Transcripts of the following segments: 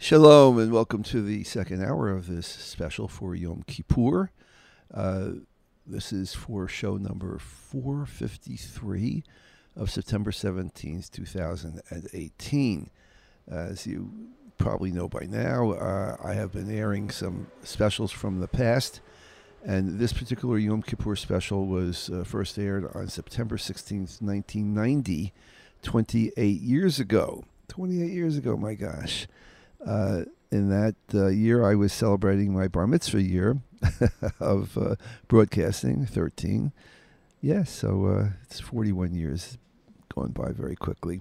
Shalom and welcome to the second hour of this special for Yom Kippur. This is for show number 453 of September 17th, 2018. As you probably know by now, I have been airing some specials from the past, and this particular Yom Kippur special was first aired on September 16th, 1990, 28 years ago. 28 years ago, my gosh. In that year, I was celebrating my bar mitzvah year of broadcasting, 13. Yes, so it's 41 years going by very quickly.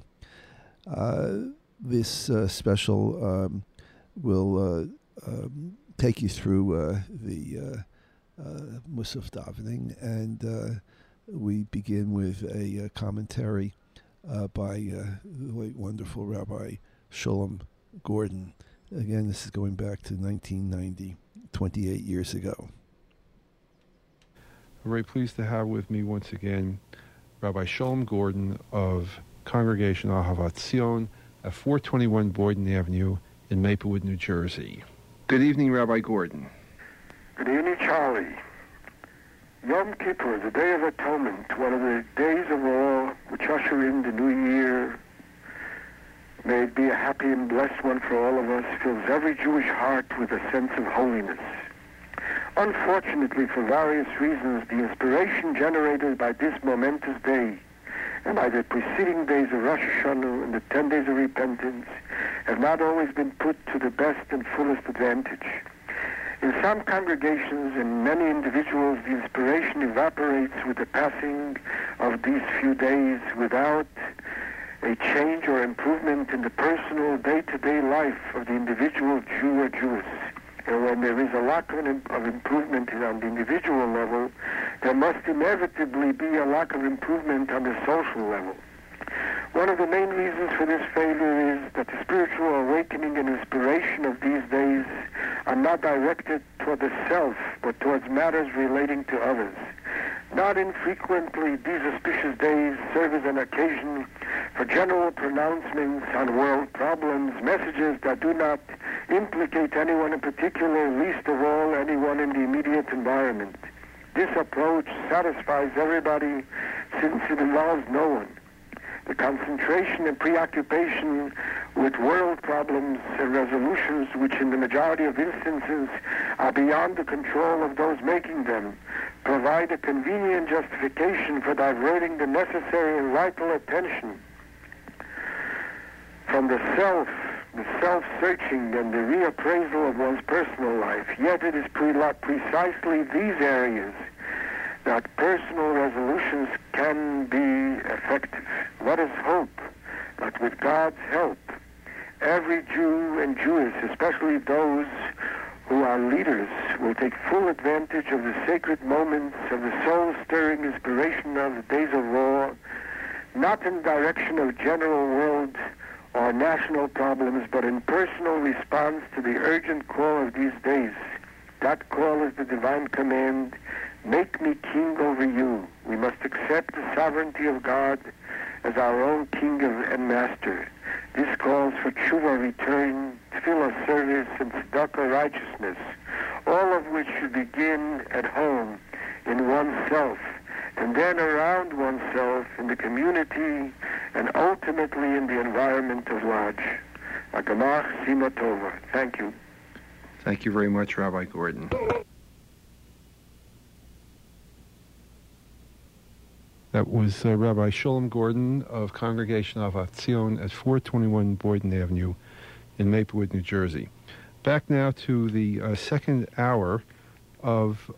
This special will take you through the Musaf davening, and we begin with a commentary by the late wonderful Rabbi Sholem Gordon. Again, this is going back to 1990, 28 years ago. I'm very pleased to have with me once again Rabbi Sholem Gordon of Congregation Ahavat Zion at 421 Boyden Avenue in Maplewood, New Jersey. Good evening, Rabbi Gordon. Good evening, Charlie. Yom Kippur, the Day of Atonement, one of the days of all which usher in the new year. May it be a happy and blessed one for all of us, fills every Jewish heart with a sense of holiness. Unfortunately, for various reasons, the inspiration generated by this momentous day and by the preceding days of Rosh Hashanah and the 10 days of repentance have not always been put to the best and fullest advantage. In some congregations and many individuals, the inspiration evaporates with the passing of these few days without a change or improvement in the personal day-to-day life of the individual Jew or Jewess. And when there is a lack of improvement on the individual level, there must inevitably be a lack of improvement on the social level. One of the main reasons for this failure is that the spiritual awakening and inspiration of these days are not directed toward the self, but towards matters relating to others. Not infrequently, these auspicious days serve as an occasion for general pronouncements on world problems, messages that do not implicate anyone in particular, least of all anyone in the immediate environment. This approach satisfies everybody since it involves no one. The concentration and preoccupation with world problems and resolutions, which in the majority of instances are beyond the control of those making them, provide a convenient justification for diverting the necessary and vital attention from the self-searching and the reappraisal of one's personal life. Yet it is precisely these areas that personal resolutions can be effective. Let us hope that with God's help, every Jew and Jewess, especially those who are leaders, will take full advantage of the sacred moments of the soul-stirring inspiration of the days of war, not in direction of general world or national problems, but in personal response to the urgent call of these days. That call is the divine command, "Make me king over you." We must accept the sovereignty of God as our own king and master. This calls for tshuva, return, tefillah, service, and tzedakah, righteousness, all of which should begin at home, in oneself, and then around oneself, in the community, and ultimately in the environment of large. Agamach Sima Tova. Thank you. Thank you very much, Rabbi Gordon. That was Rabbi Sholem Gordon of Congregation Ahavat Zion at 421 Boyden Avenue in Maplewood, New Jersey. Back now to the second hour of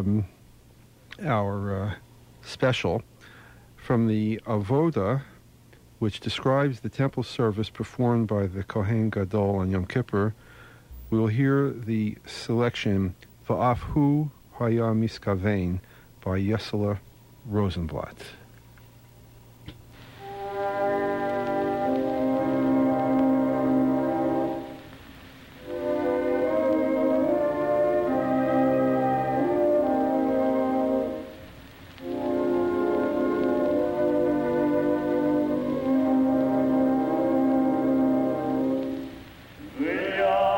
our special from the Avoda, which describes the temple service performed by the Kohen Gadol on Yom Kippur. We will hear the selection Va'af Hu Haya Miskavein by Yesela Rosenblatt. We are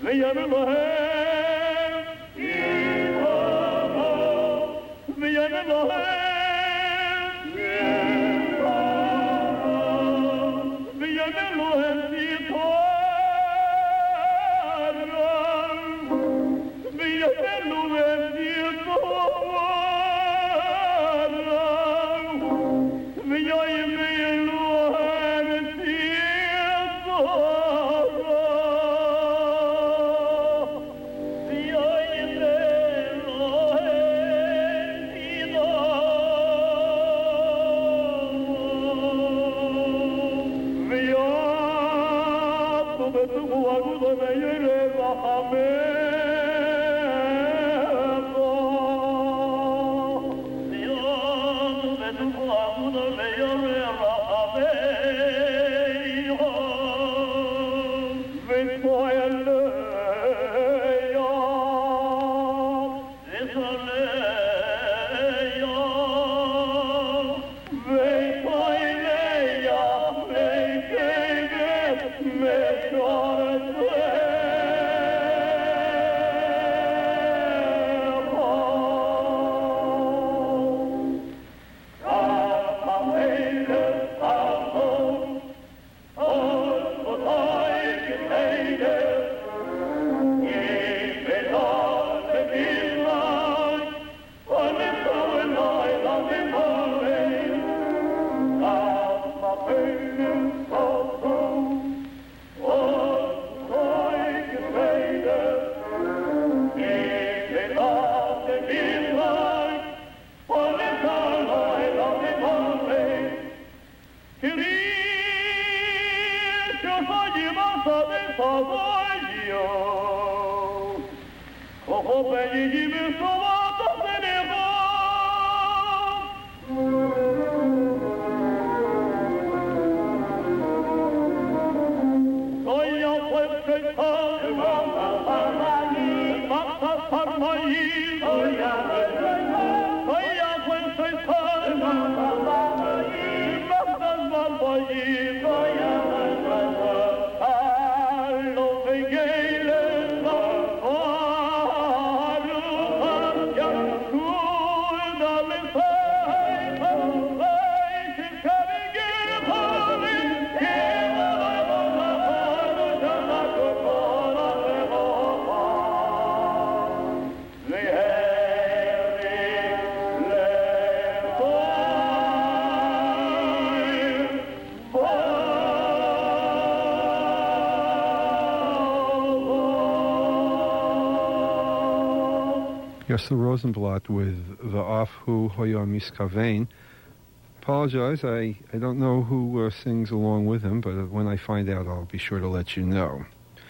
Yosel Rosenblatt with the Afhu Hoya Miskavein. Apologize, I don't know who sings along with him, but when I find out, I'll be sure to let you know.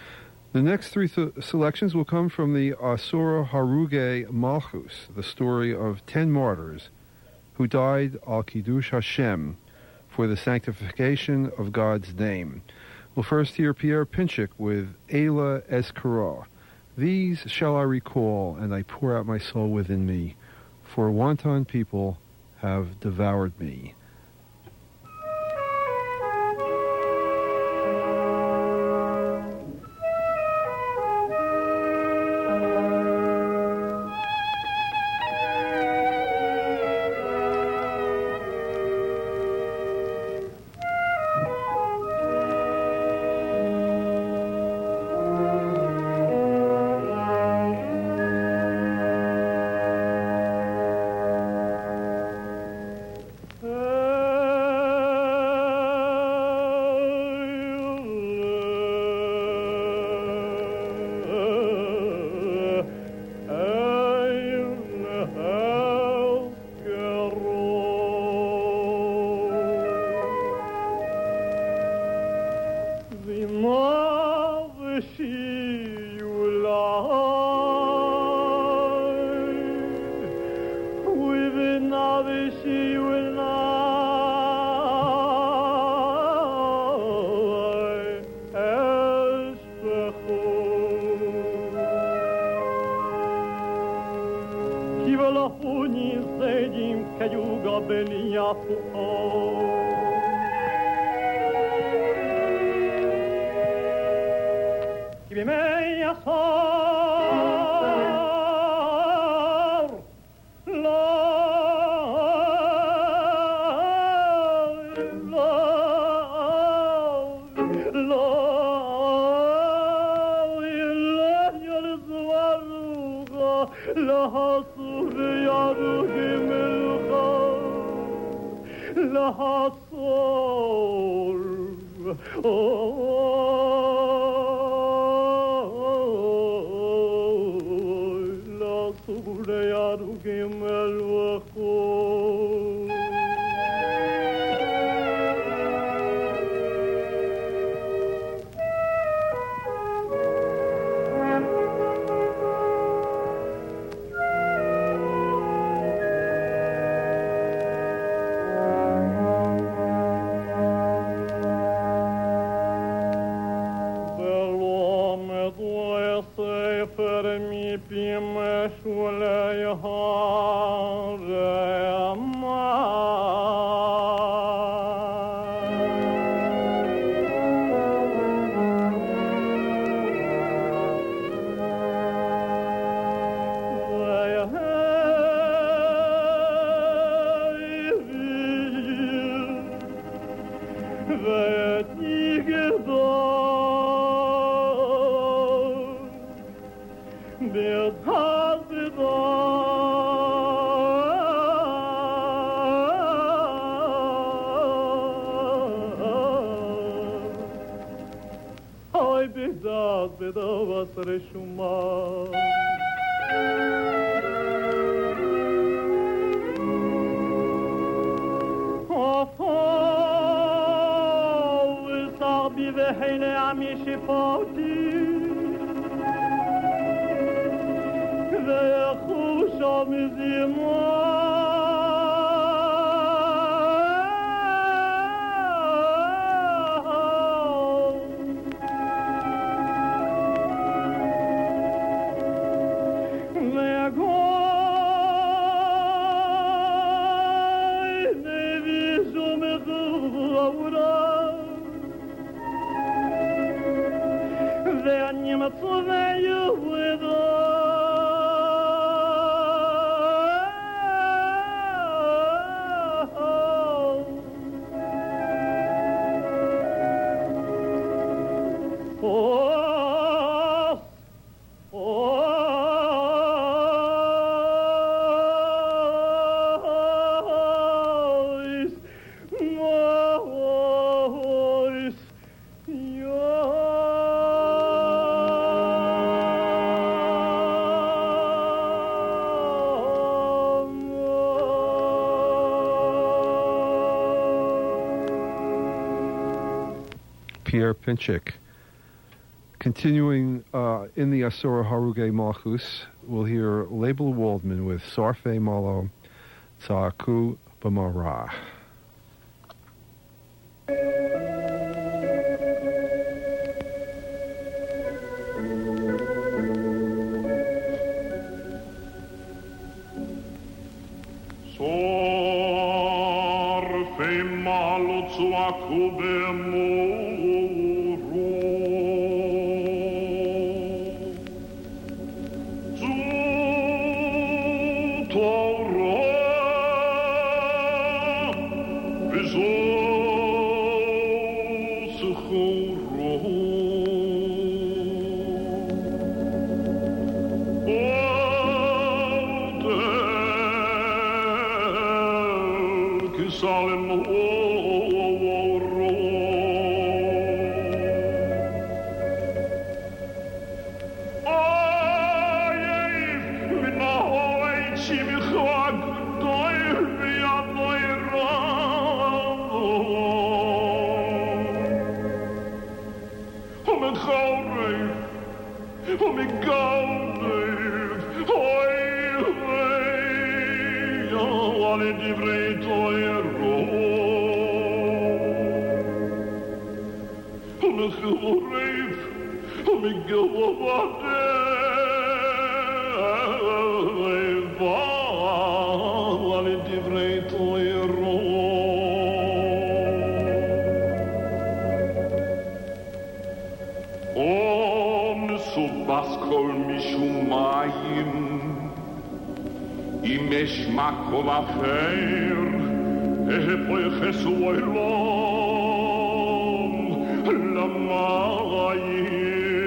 The next three selections will come from the Asura Haruge Malchus, the story of 10 martyrs who died al Kiddush Hashem, for the sanctification of God's name. We'll first hear Pierre Pinchik with Eila Eskara. These shall I recall, and I pour out my soul within me, for wanton people have devoured me. בימי עשור לא Pierre Pinchik. Continuing in the Asura Haruge Malchus, we'll hear Label Waldman with Sarfe Malo Ta'aku B'Mara. Sarfe Malo Ta'aku B'Mara Om הכל משום מים, אם יש מקום אחר, אפויחסו אלום למים.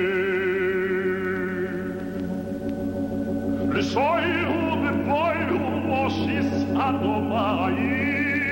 לסויהו ובויהו מושיס אדומיים,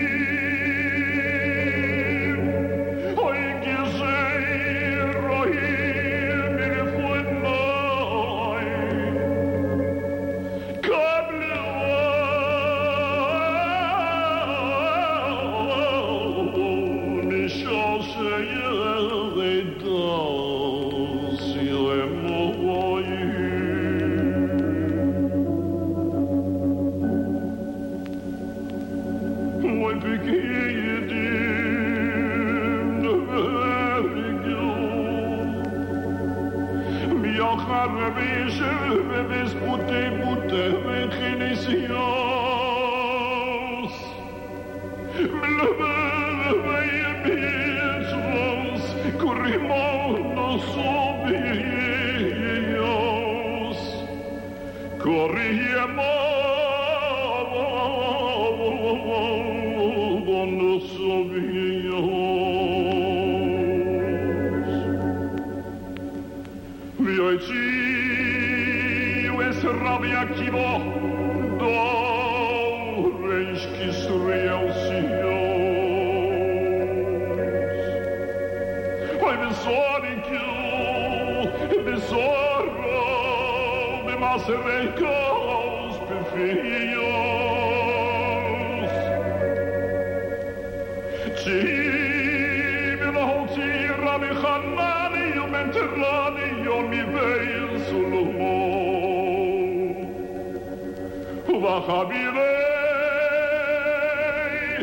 Rabbi Akiva, do reish Kisrael Sios. I'm sorry you, besoro, bemaserekos, befios. Tzim ilahoti Rabbi Chanani, yom enterani, yom iveil Solomon. Vachabirei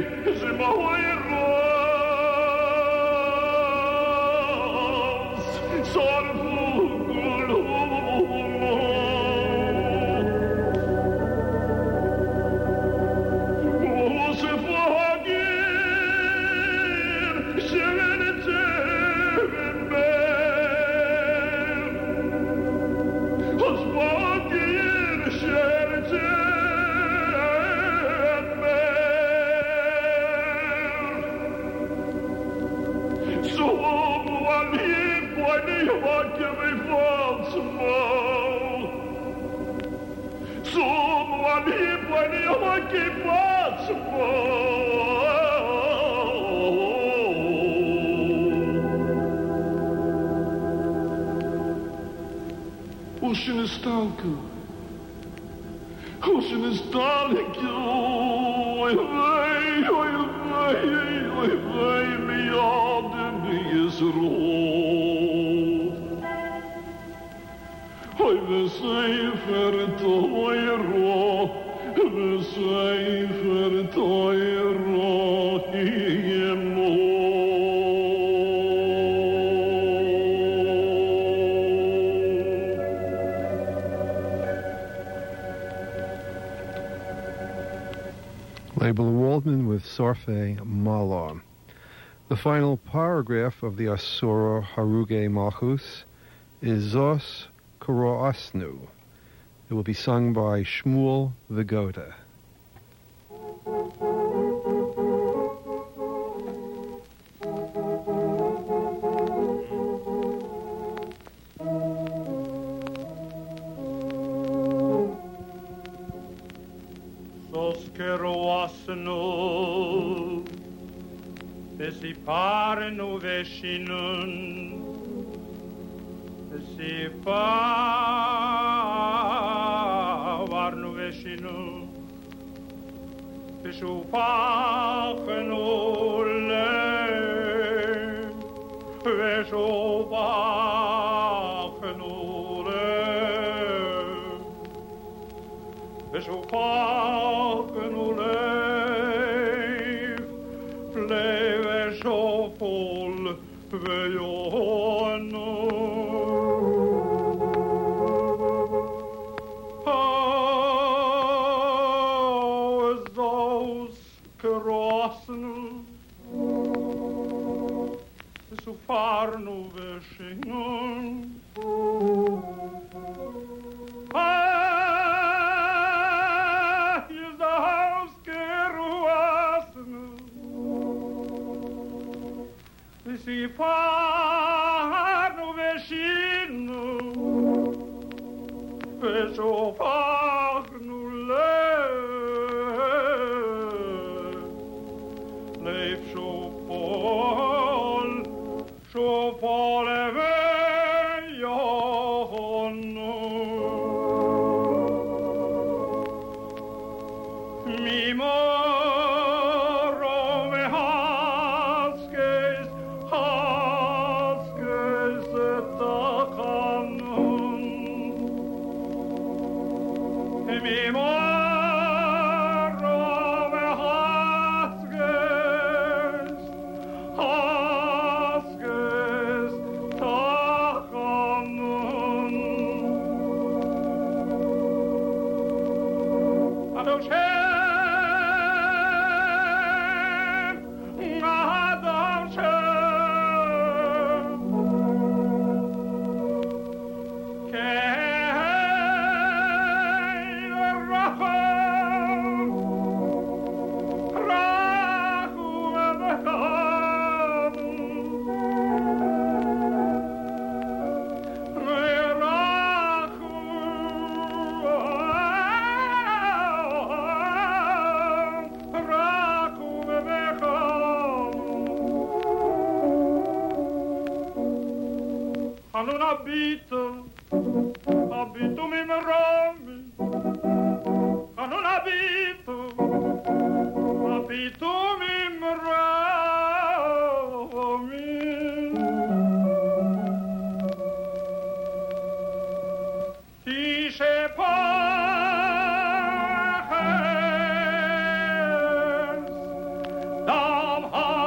Zimahoiros Sorfu Gulumo Usefu Hagir Sheretem Osvagir Sheretem Ocean is stalku. Ocean is stalku. Oy vey mi adem is rood. Oy ve sefer toyro. Ve sefer toyro yemo. Abel Waldman with Sorfe Mala. The final paragraph of the Asura Haruge Malchus is Zos Koroasnu. It will be sung by Shmuel Vigoda. Parnu veshinun, varnu veshinun, veshupachnu le, veshupachnu le, veshupachnu le. Full veyono those crossen so far no wishing ושופכנו לב שופול שופול ויונו ממורו והסקס הסקס תחנון ממורו והסקס הסקס תחנון אדון שם אדון שם כן רחום רחום Hanno un abito mimromi, hanno un abito mimromi. Tishe paches, dam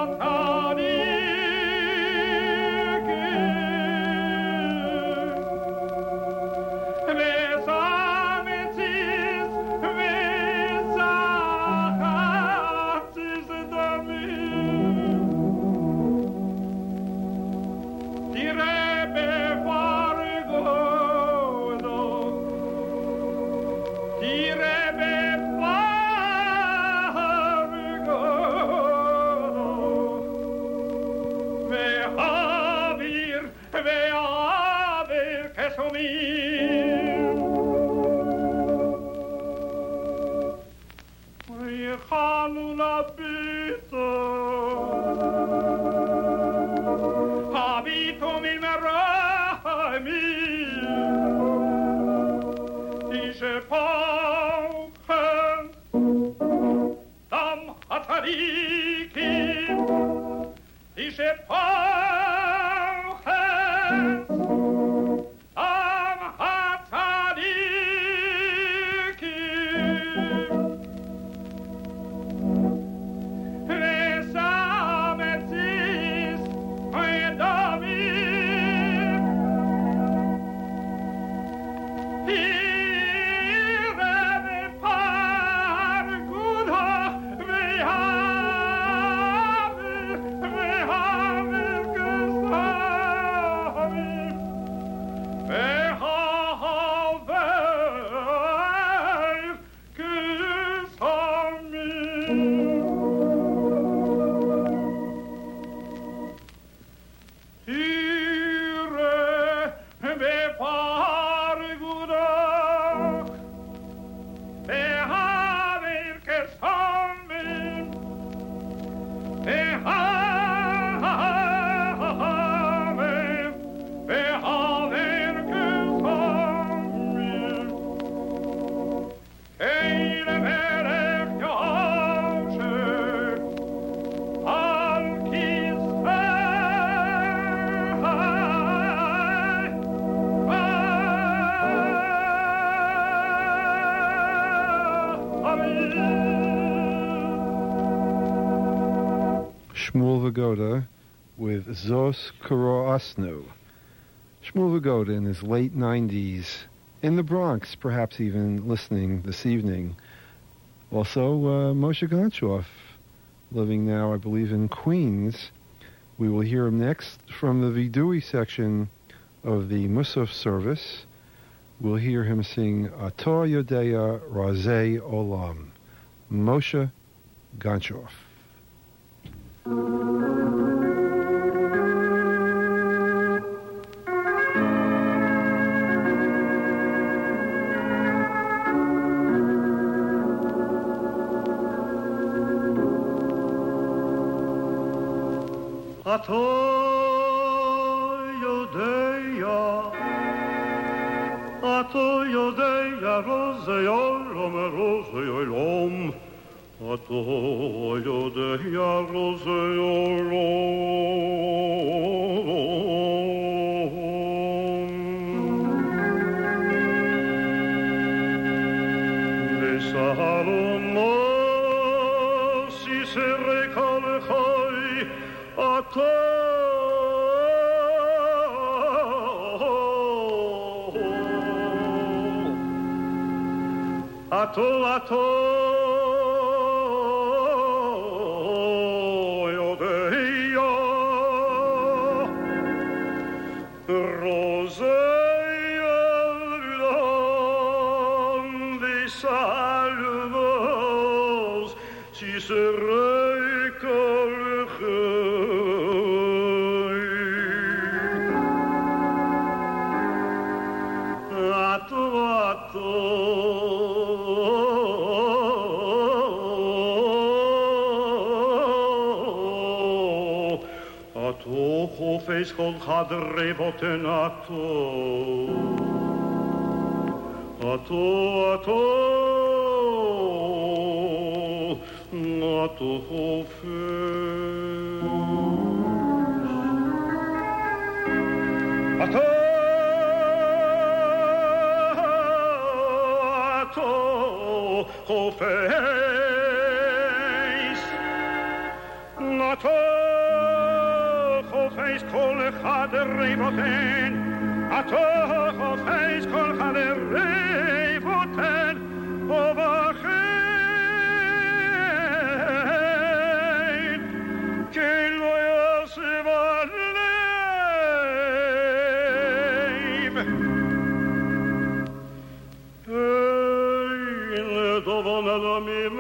Habito mi merami, dice pauchen, dam hatariki, dice pauchen, dam hatariki. Shmuel Vagoda with Zos Karo Asnu. Shmuel Vagoda in his late 90s, in the Bronx, perhaps even listening this evening. Also, Moshe Gonchoff, living now, I believe, in Queens. We will hear him next from the Vidui section of the Musaf service. We'll hear him sing Ator Yodeya Razei Olam. Moshe Gonchoff. אתה יודע רוזי עולם רוזי עולם אתה יודע רוזי עולם וסהלומוס יסרי כל חי אתה Ato, ato, yodeia, rosea, londe salvos, si serei colchei. Ato, ato, חופש כל חדרי בוטנתו אתו חופש אתו חופש אתו חופש כל אחד ריבותן אתו חופש כל אחד ריבותן ובכן כן לא יוסף הלב אין לדובן אלומים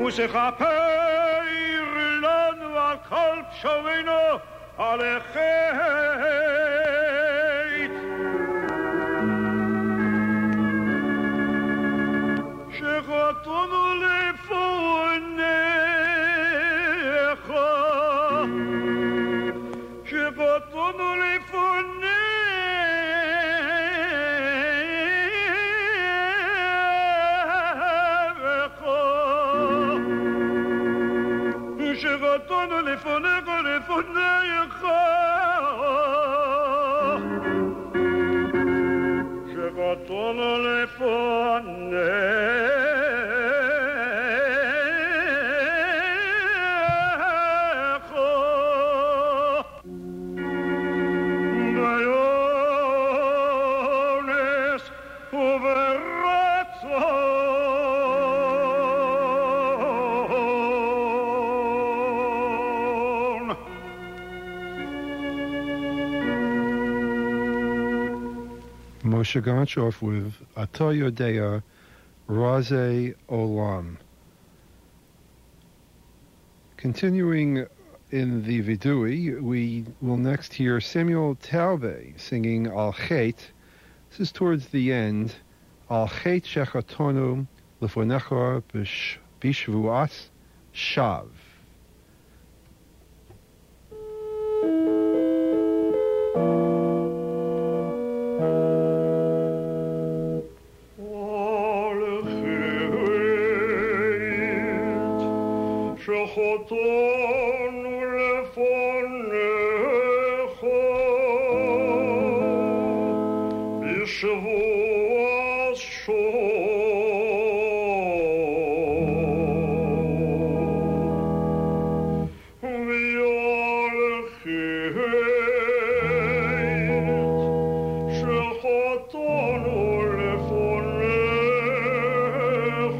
ושכפר לנו על כל פשעינו על החטא שחטאנו לפניך שחטאנו שחטאנו לפניך לפניך שחטאנו לפניך באונס וברצון Moshe Gonchoff with Ato Yodea Raze Olam. Continuing in the Vidui, we will next hear Samuel Taube singing Al Chet. This is towards the end. Al Chet Shechatonu Lefonecha Bishvuas Shav. שחטאנו לפניך בשבוע שוב ועל חטא שחטאנו לפניך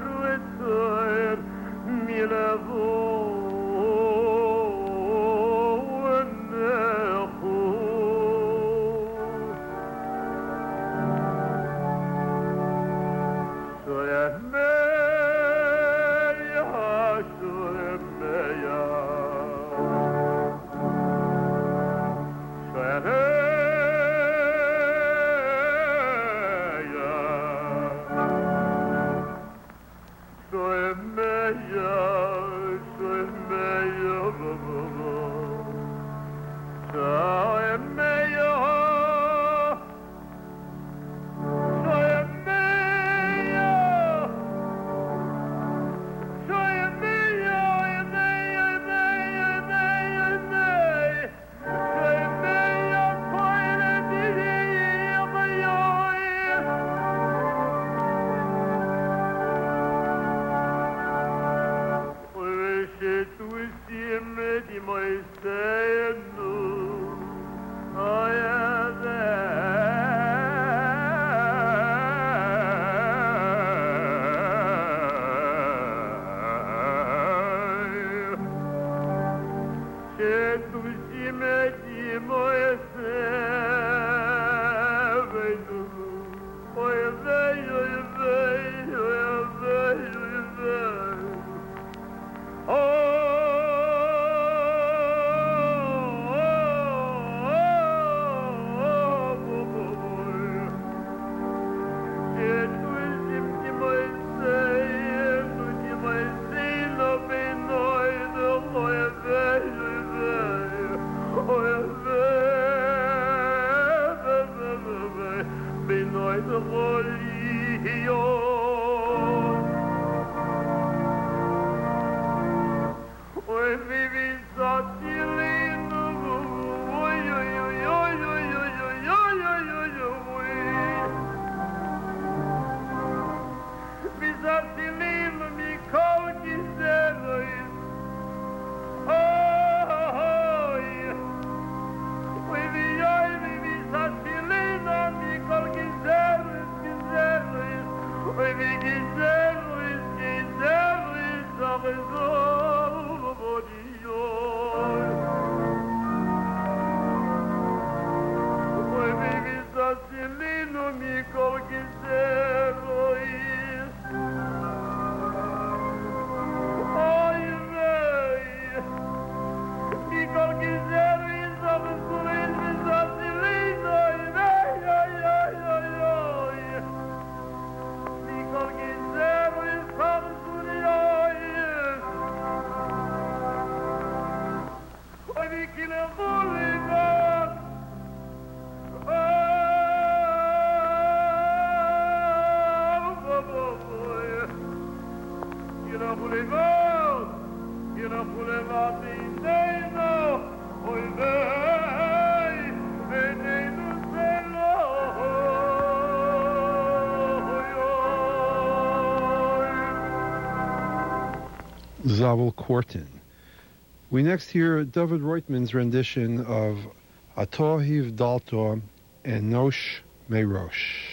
Zavel Kortin. We next hear David Reutman's rendition of Atohiv Dalto and Nosh Meirosh.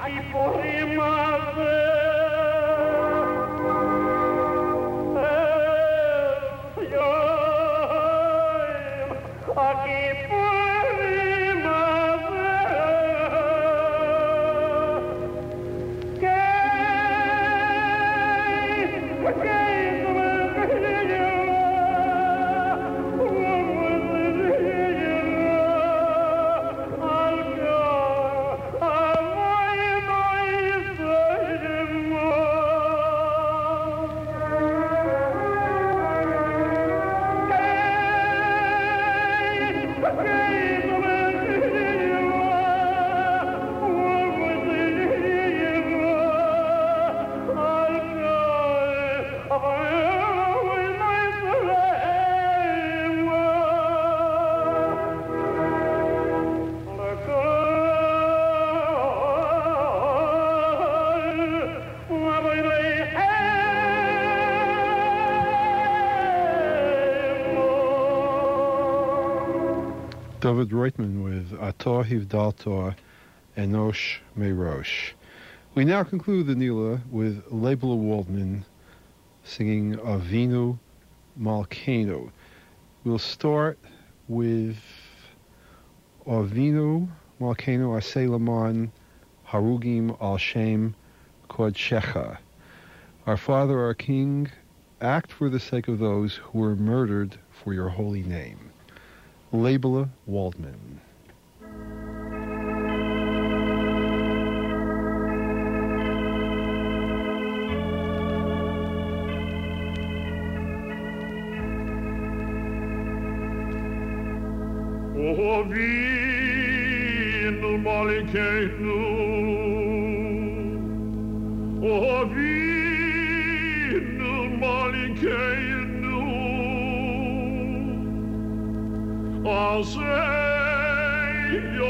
David Reutman with Ator Hivdaltor Enosh Meirosh. We now conclude the Nila with Leibler Waldman singing Avinu Malkeinu. We'll start with Avinu Malkeinu Aseh Laman Harugim Al Shem Kodshecha. Our Father, our King, act for the sake of those who were murdered for your holy name. Leibler Waldman. Avinu Malkeinu, Avinu Malkeinu, Aseh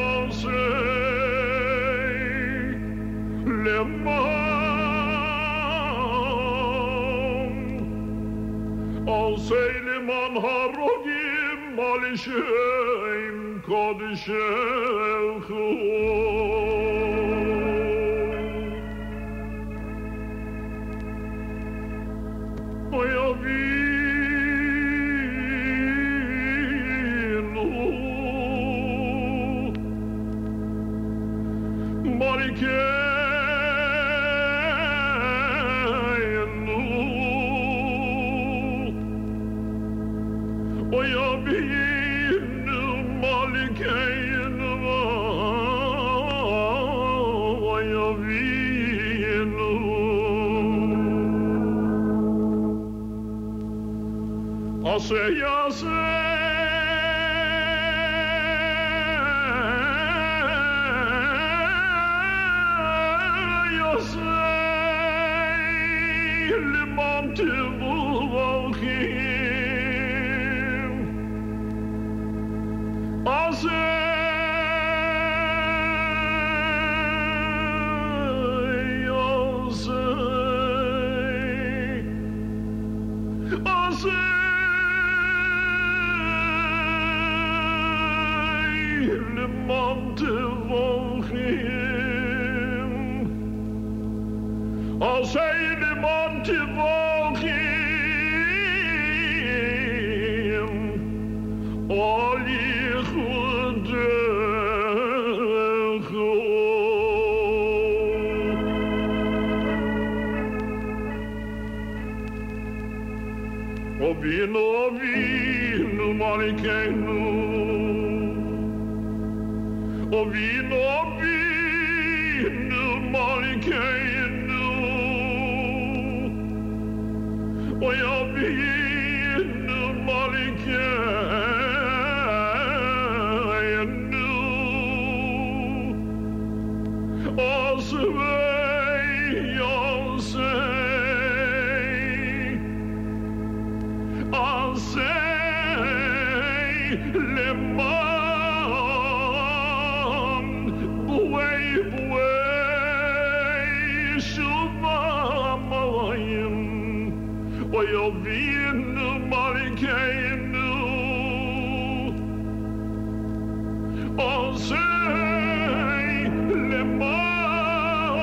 Yoseh Leman, Aseh Leman Harogim Malishem Kodeshechu. Say yes, Avinu Malkeinu, Avinu Malkeinu, Avinu Malkeinu, Aseh Yoseh. Leman b'wei shumamayim Avinu Malkeinu Aseh leman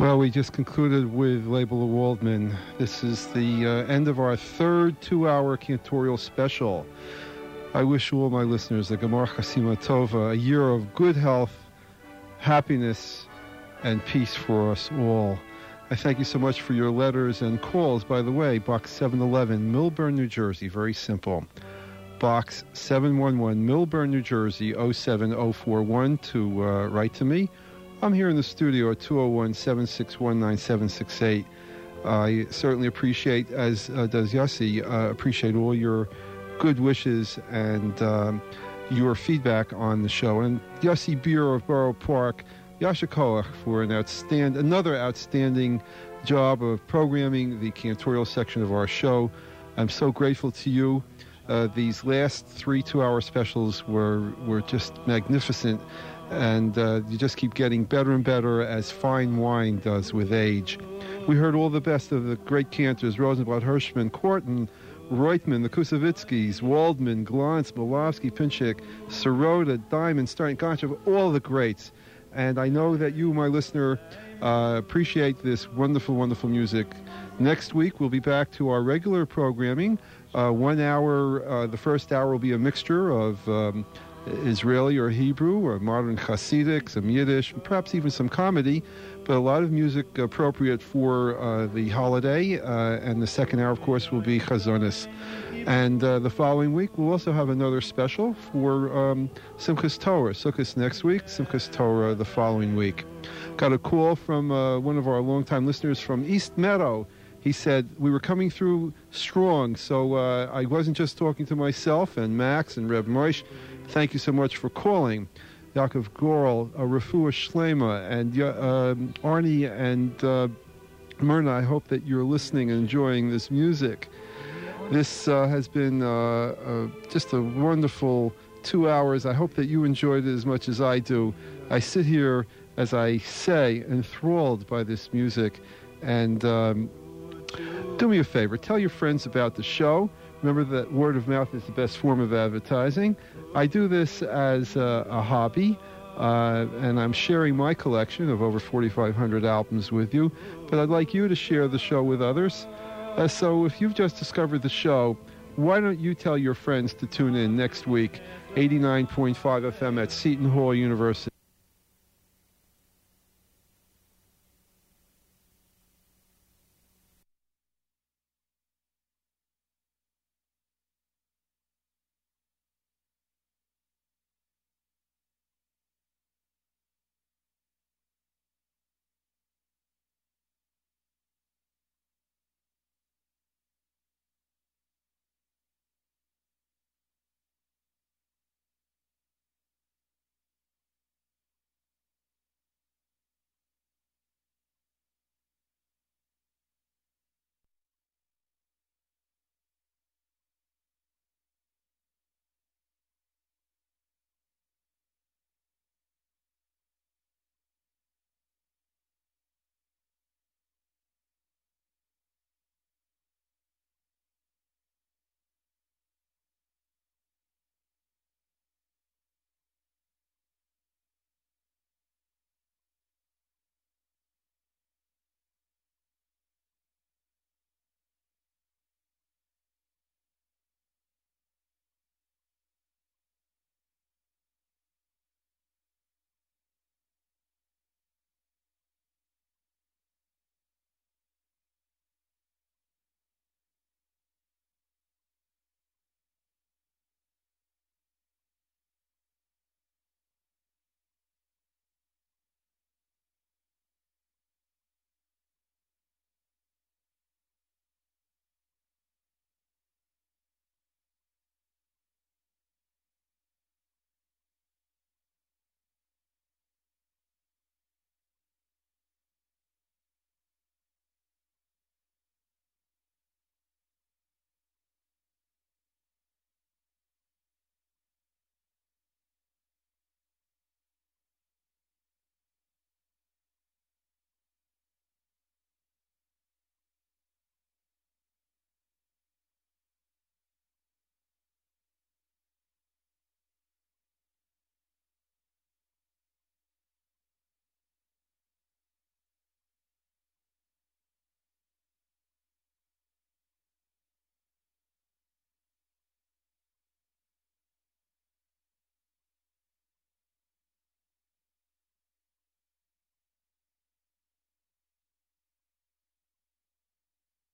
Well, we just concluded with Label of Waldman. This is the end of our third 2-hour cantorial special. I wish all my listeners a Gemar Chasima Tova, a year of good health, happiness, and peace for us all. I thank you so much for your letters and calls. By the way, Box 711, Millburn, New Jersey, very simple. Box 711, Millburn, New Jersey, 07041 to write to me. I'm here in the studio at 201-761-9768. I certainly appreciate, as does Yossi, appreciate all your good wishes and your feedback on the show. And Yossi Beer of Borough Park, Yasha Koach for another outstanding job of programming the cantorial section of our show. I'm so grateful to you. These last 3 2-hour specials were just magnificent. And you just keep getting better and better, as fine wine does with age. We heard all the best of the great cantors: Rosenblatt, Hirschman, Korten, Reutemann, the Kusavitskis, Waldman, Glantz, Molavsky, Pinchik, Sirota, Diamond, Stein, Gonchev, all the greats. And I know that you, my listener, appreciate this wonderful, wonderful music. Next week, we'll be back to our regular programming. 1 hour, the first hour will be a mixture of Israeli or Hebrew or modern Hasidic, some Yiddish, perhaps even some comedy, but a lot of music appropriate for the holiday. And the second hour, of course, will be Chazonis. And the following week, we'll also have another special for Simchas Torah. Sukkot next week, Simchas Torah the following week. Got a call from one of our longtime listeners from East Meadow. He said, we were coming through strong, so I wasn't just talking to myself and Max and Reb Moish. Thank you so much for calling. Yaakov Gorel, Refuah Shlema, and Arnie and Myrna, I hope that you're listening and enjoying this music. This has been just a wonderful 2 hours. I hope that you enjoyed it as much as I do. I sit here, as I say, enthralled by this music. And do me a favor, tell your friends about the show. Remember that word of mouth is the best form of advertising. I do this as a hobby, and I'm sharing my collection of over 4,500 albums with you, but I'd like you to share the show with others. So if you've just discovered the show, why don't you tell your friends to tune in next week, 89.5 FM at Seton Hall University.